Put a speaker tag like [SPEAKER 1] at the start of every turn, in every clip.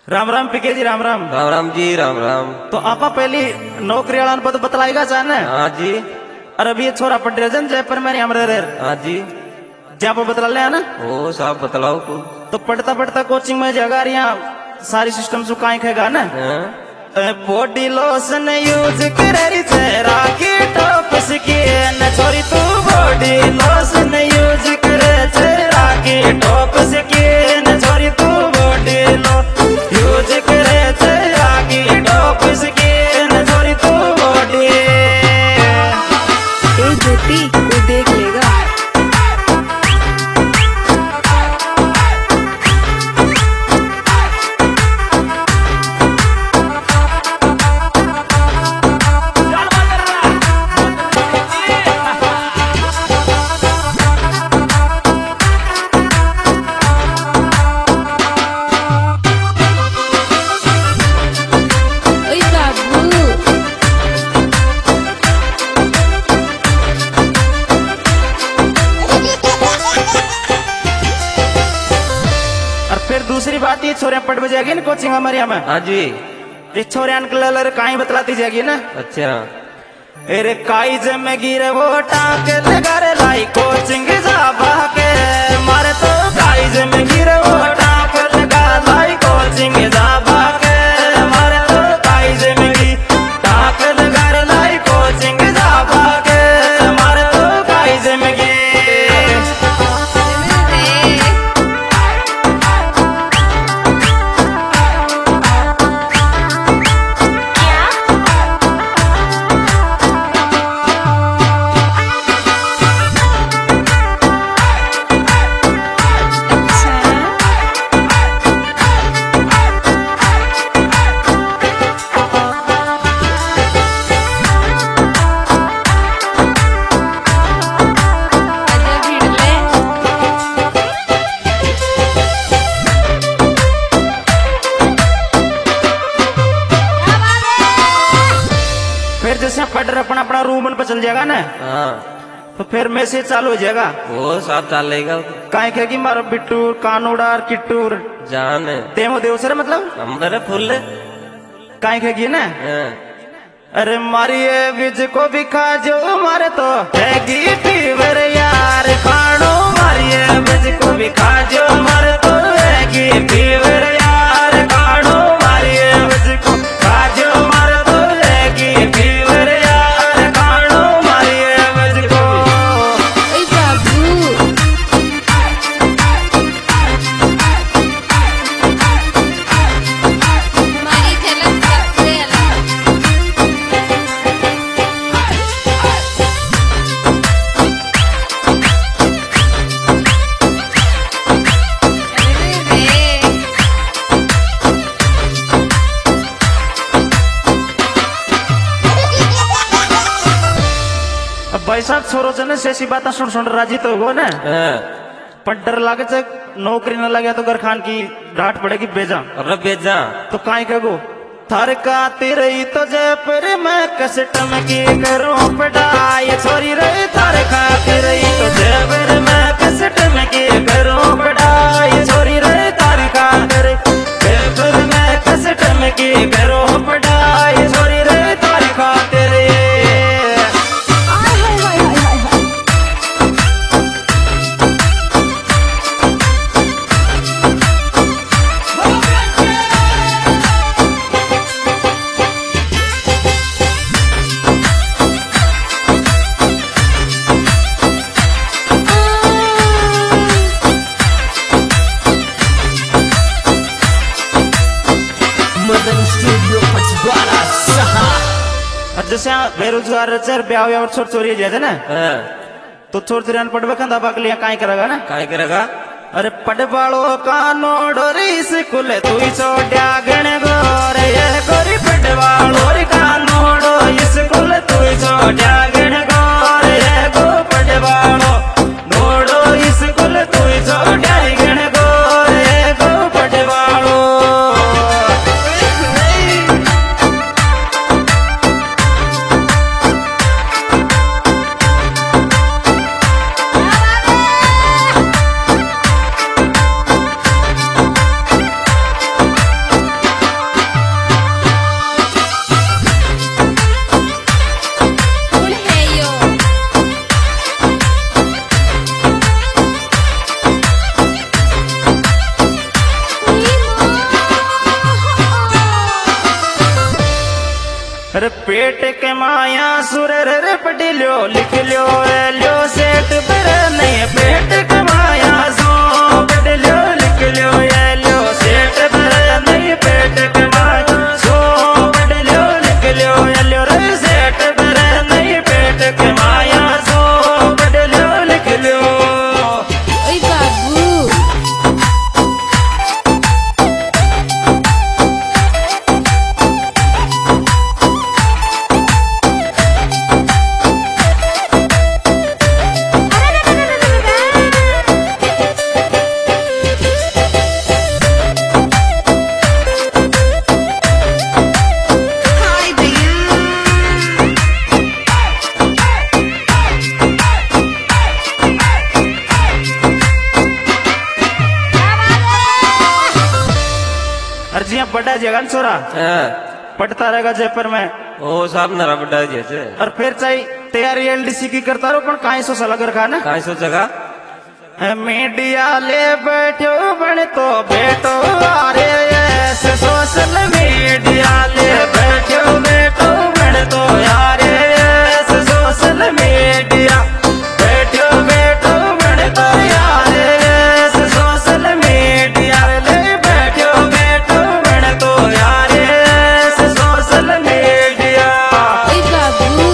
[SPEAKER 1] राम राम पीके जी, राम राम।
[SPEAKER 2] राम राम जी, राम राम।
[SPEAKER 1] तो आपा पहली नौकरी वाला पद बतलाएगा चाहने।
[SPEAKER 2] हाँ जी।
[SPEAKER 1] अरे अभी ये छोरा पढ़ रहे जन जयपुर में हमरे
[SPEAKER 2] हाँ जी।
[SPEAKER 1] जहाँ पर बतला ले ना।
[SPEAKER 2] ओ साहब बतलाओ को।
[SPEAKER 1] तो पढ़ता पढ़ता कोचिंग में जगह यहाँ सारी सिस्टम सु काई खेगा ना। बॉडी लोशन यूज करे चेहरा की टॉप स्किन छोरी तू बॉडी लोशन यूज करे चेहरा की टॉप स्किन छोरी तू बॉडी लो यूज करे चेहरा की टॉप स्किन छोरी तू बॉडी।
[SPEAKER 3] ए ज्योति वो देख लेगा।
[SPEAKER 1] दूसरी बात ये छोरे पढ़ में जाएगी ना कोचिंग हमारे यहाँ में।
[SPEAKER 2] हाँ जी।
[SPEAKER 1] ये छोरे अंकल कहीं बतलाती जाएगी ना।
[SPEAKER 2] अच्छा।
[SPEAKER 1] अरे काई जम गिरे वो टाक लगा रे लाई कोचिंग जा बाके मारे तो काई जम गिरे वो टाक लगा लाई कोचिंग जा बाके मारे तो काई जम गी टाक लगा रे लाई कोचिंग जा बाके मारे तो काई जम गी। फिर जैसे पढ़ रहे अपना रूम पे चल जाएगा ना।
[SPEAKER 2] हाँ।
[SPEAKER 1] तो फिर मैसेज चालू हो जाएगा।
[SPEAKER 2] वो साहब चलेगा।
[SPEAKER 1] काहे कहेगी मारो बिट्टू कानूडार किट्टूर
[SPEAKER 2] जान
[SPEAKER 1] तेमो देव सर मतलब
[SPEAKER 2] अंदर फुल।
[SPEAKER 1] काहे कहेगी ना।
[SPEAKER 2] हाँ।
[SPEAKER 1] अरे मारी ये बीज को भी खा जो मारे तो हैगी फीवर यार खानो मारी ये बीज को भी खा जो मारे तो हैगी फीवर यार खानो मारी ये बीज को खा जो मारे तो हैगी फीवर यार खानो मारी ये बीज को।
[SPEAKER 3] ए बाबू हमारी झलक सबसे अलग।
[SPEAKER 1] अब भाई साहब छोरो से ऐसी बात सुन सुन राजी तो हो ना।
[SPEAKER 2] हाँ।
[SPEAKER 1] पर डर लागे से नौकरी न लगे तो घर खान की डांट पड़ेगी बेजा।
[SPEAKER 2] अरे बेजा
[SPEAKER 1] तो काहे कहो थार का तेरी तो जयपुर में कसट में की करूं पढ़ाई छोरी रे थार का तेरी तो जयपुर में कसट में की करूं पढ़ाई छोरी रे थार का तेरी जयपुर में कसट में की करूं पढ़ाई छोरी रे थार का तेरी। जैसे बेरोजगार चर ब्याह और छोर चोरी जाते ना।
[SPEAKER 2] हाँ।
[SPEAKER 1] तो छोर चोरी पढ़वे कंधा बाक लिया काई करेगा ना।
[SPEAKER 2] काय करेगा।
[SPEAKER 1] अरे पढ़वालो का नोडोरी स्कूल तू छोड़ा गण गोर ये गोरी पढ़वालो का नोडो स्कूल तू छोड़ा गण गोर ये गो पढ़वालो नोडो स्कूल तू छोड़ा गण गोर ये गो पढ़वालो। अरे पेट के माया सुर रे पढ़ लो लिख लो सेठ पर नहीं पेट के माया सो पढ़ लो लिख लो सेठ पर नहीं पेट के माया सो पढ़ लो लिख लो रे सेठ पर नहीं पेट के माया सो पढ़ लो लिख लो।
[SPEAKER 3] ओए बाबू
[SPEAKER 1] अर्जिया बड़ा जगह छोरा पढ़ता रहेगा जयपुर में
[SPEAKER 2] ओ साहब नरा बड़ा जैसे
[SPEAKER 1] और फिर चाहिए तैयारी एलडीसी की करता रहो पर काहे सोचा लग रखा ना
[SPEAKER 2] कहाँ सोचेगा
[SPEAKER 1] मीडिया ले बैठो बन तो बेटो अरे ऐसे सोशल मीडिया ले बैठो बन तो यार ऐसे सोशल मीडिया बैठो बन तो यार ऐसे सोशल मीडिया ले बैठो बन तो यार ऐसे सोशल मीडिया।
[SPEAKER 3] ओए बाबू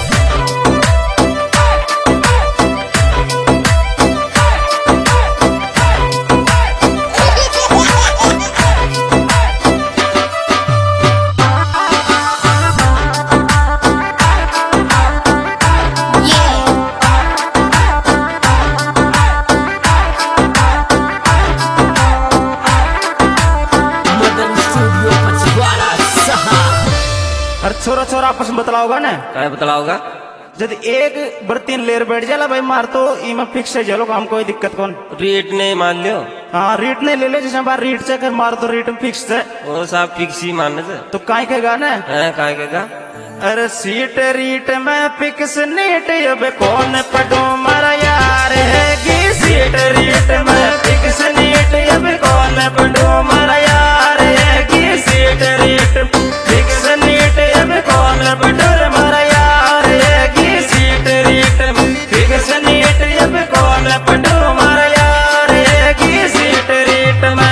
[SPEAKER 1] और छोरा छोरा आपस में बतलाओगा ना
[SPEAKER 2] क्या बतलाओगा
[SPEAKER 1] यदि एक बर्तन लेर बैठ जाला भाई मार तो इमा फिक्स है चलो काम कोई दिक्कत कौन।
[SPEAKER 2] रेट नहीं मान लियो
[SPEAKER 1] हाँ रीट नहीं ले ले जैसे बार रीट से कर मार तो रीट में फिक्स है
[SPEAKER 2] वो साहब फिक्स ही मानने से
[SPEAKER 1] तो काय कहेगा ना
[SPEAKER 2] कहाँ कहेगा
[SPEAKER 1] अरे सीट रीट में फिक्स नीट अब कौन पढ़ू मरा यार है कि सीट रीट में फिक्स नीट अब कौन पढ़ू मरा यार है कि सीट रीट फिक्स नीट अब कौन पढ़ू मरा यार है कि सीट रीट फिक्स नीट अब कौन पढ़ू मरा यार है कि सीट रीट में।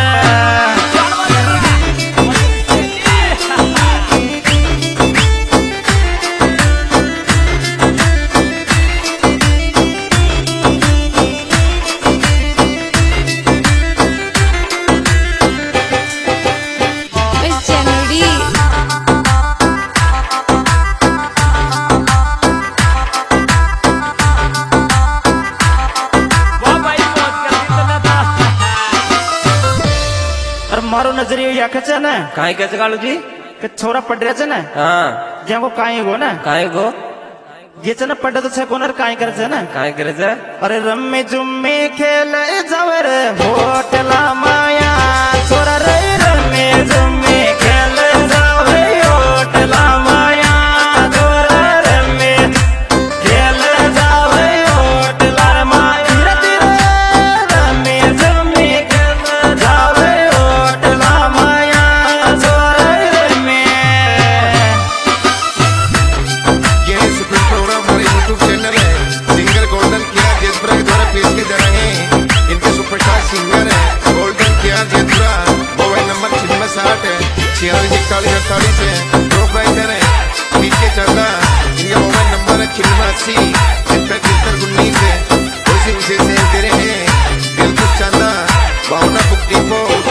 [SPEAKER 3] ओए चंडी
[SPEAKER 1] और मारो नजरिया या कचा ना
[SPEAKER 2] कहाँ कैसे कालू जी
[SPEAKER 1] कि छोरा पढ़ रहा ना
[SPEAKER 2] हाँ
[SPEAKER 1] ज्या को काहे गो ना
[SPEAKER 2] कहाँ गो
[SPEAKER 1] ये चना पढ़ा तो छे कोनर काहे कर छे ना
[SPEAKER 2] कहाँ करे से
[SPEAKER 1] अरे रम्मी जुम्मी खेल जवर होटला माया छोरा रे रम्मी जुम्मी खेल जावे होटला माया छोरा रम्मी खेल जावे होटला माया धीरे धीरे रम्मी जुम्मी खेल जावे होटला माया छोरा रम्मी।
[SPEAKER 4] ये सुपर प्रोग्राम हमारे यूट्यूब चैनल है सिंगर गोल्डन किया जेतपुरा के द्वारा पेश किए जा रहे हैं। इनके सुपरस्टार सिंगर है गोल्डन किया जेतपुरा मोबाइल नंबर 60 है 464148 है प्रोप्राइटर है पीके चांदा इनका मोबाइल नंबर है 86 है उसी विशेष दे रहे हैं दिलकुश चांदा भावना बुक डिपो